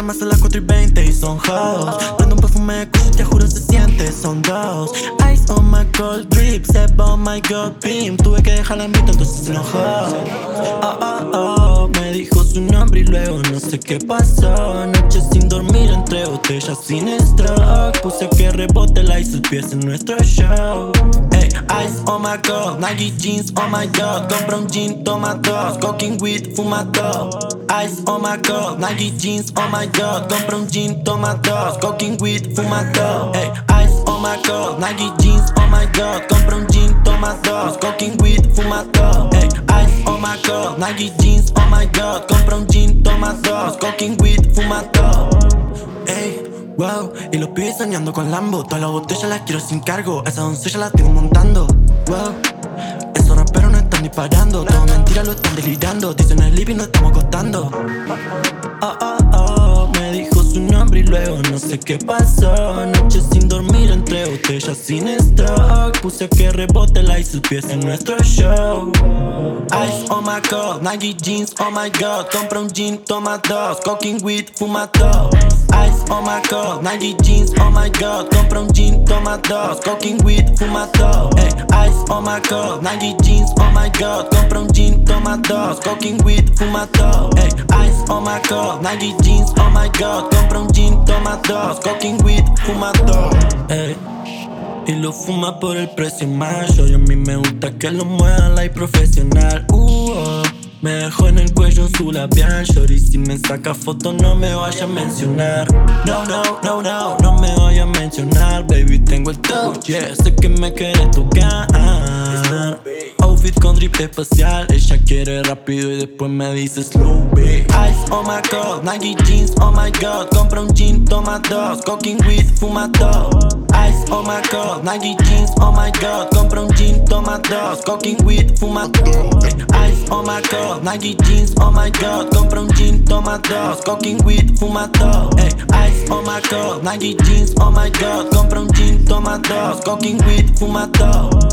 más a las 4:20 y son hoes. Prendo un perfume de Gucci, te juro se siente, son dos. Ice on my gold drip, step on my gold beam. Tuve que dejarla en visto, entonces se enojó. Me dijo su nombre y luego no sé qué pasó. Noche sin dormir entre botellas sin stroke. Puse que rebote la y sus pies en nuestro show. Ey, ice on my gold, Nike jeans on my dog. Compra un jean, toma dos, coking weed, fuma dos. Ice on my gold, Nike jeans on my dog. Compra un jean, toma dos, coking weed, fuma dos. Ey, ice on my gold, Nike jeans on my dog. Compra un jean, toma dos, coking weed, fuma dos. Ey, ice on my gold, Nike jeans on my dog. Compra un jean, toma dos, coking weed, fuma dos. Ey, wow, y los pibes soñando con Lambo. Todas las botellas las quiero sin cargo. Esa doncella la tengo montando. Wow, esos raperos no están disparando. Todo mentira, lo están delirando. Dicen el living, no estamos costando. Me dijo su nombre y luego no sé qué pasó. Noche sin dormir entre botellas sin stock. Puse que rebote la y sus pies en nuestro show. Ice on my gold, Nike jeans on my god. Compra un jean, toma dos, coking weed, fuma dos. Ice on my gold, Nike jeans on my god. Compra un jean, toma dos, coking weed, fuma dos. Ey, ice on my gold, Nike jeans on my god. Compra un jean, toma dos, coking weed, fuma dos. Ey, ice on my gold, Nike jeans on my god. Compra un jean, toma dos, coking weed, fuma dos. Ey, y lo fuma por el precio mayor. Y a mí me gusta que lo mueva la y profesional. Me dejó en el cuello su labial. Shorty, si me saca foto no me vaya a mencionar. No me vaya a mencionar. Baby, tengo el touch, yeah, sé que me quieres tocar. Outfit con drip espacial. Ella quiere rápido y después me dice slow, babe. Ice on my god, Nike jeans on my god. Compra un jean, toma dos, coking weed, fuma dos. Ice on my god, Nike jeans on my god. Compra un jean, toma dos, coking weed, fuma dos. Ice on my god, Nike jeans on my god. Compra un jean, toma dos, coking weed, fuma dos. Ice on my god, Nike jeans on my god. Compra un jean, toma dos, coking weed, fuma dos.